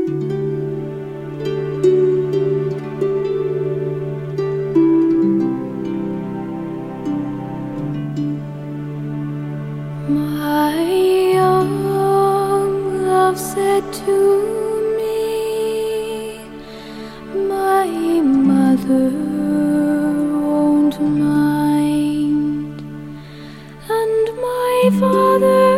My young love said to me, my mother won't mind, and my father